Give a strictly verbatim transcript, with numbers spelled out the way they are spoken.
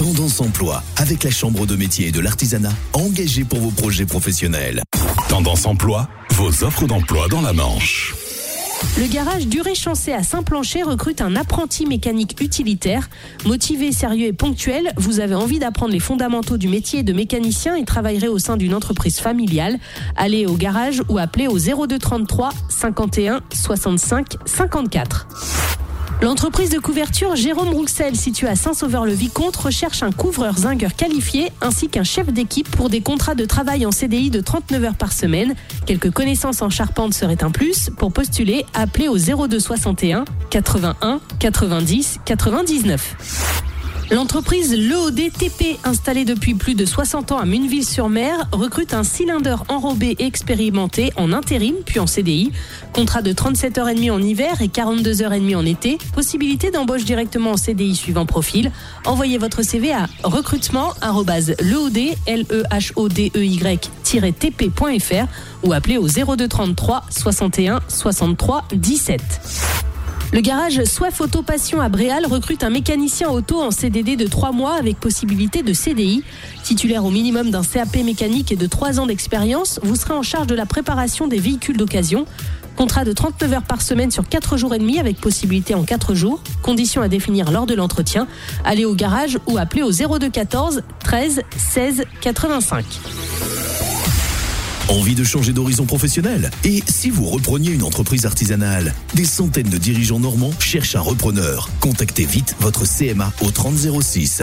Tendance Emploi, avec la Chambre de métier et de l'artisanat, engagée pour vos projets professionnels. Tendance Emploi, vos offres d'emploi dans la Manche. Le garage du Réchancé à Saint-Plancher recrute un apprenti mécanique utilitaire. Motivé, sérieux et ponctuel, vous avez envie d'apprendre les fondamentaux du métier de mécanicien et travaillerez au sein d'une entreprise familiale. Allez au garage ou appelez au zéro deux trente-trois cinquante et un soixante-cinq cinquante-quatre. L'entreprise de couverture Jérôme Rouxel, située à Saint-Sauveur-le-Vicomte, recherche un couvreur zingueur qualifié ainsi qu'un chef d'équipe pour des contrats de travail en C D I de trente-neuf heures par semaine. Quelques connaissances en charpente seraient un plus. Pour postuler, appelez au zéro deux soixante et un quatre-vingt-un quatre-vingt-dix quatre-vingt-dix-neuf. L'entreprise Le O D T P, installée depuis plus de soixante ans à Muneville-sur-Mer, recrute un cylindeur enrobé et expérimenté en intérim puis en C D I. Contrat de trente-sept heures trente en hiver et quarante-deux heures trente en été. Possibilité d'embauche directement en C D I suivant profil. Envoyez votre C V à recrutement arobase leod t p point f r ou appelez au zéro deux trente-trois soixante et un soixante-trois dix-sept. Le garage Soif Auto Passion à Bréal recrute un mécanicien auto en C D D de trois mois avec possibilité de C D I. Titulaire au minimum d'un C A P mécanique et de trois ans d'expérience, vous serez en charge de la préparation des véhicules d'occasion. Contrat de trente-neuf heures par semaine sur quatre jours et demi avec possibilité en quatre jours. Conditions à définir lors de l'entretien. Allez au garage ou appelez au zéro deux quatorze treize seize quatre-vingt-cinq. Envie de changer d'horizon professionnel? Et si vous repreniez une entreprise artisanale? Des centaines de dirigeants normands cherchent un repreneur. Contactez vite votre C M A au trente zéro six.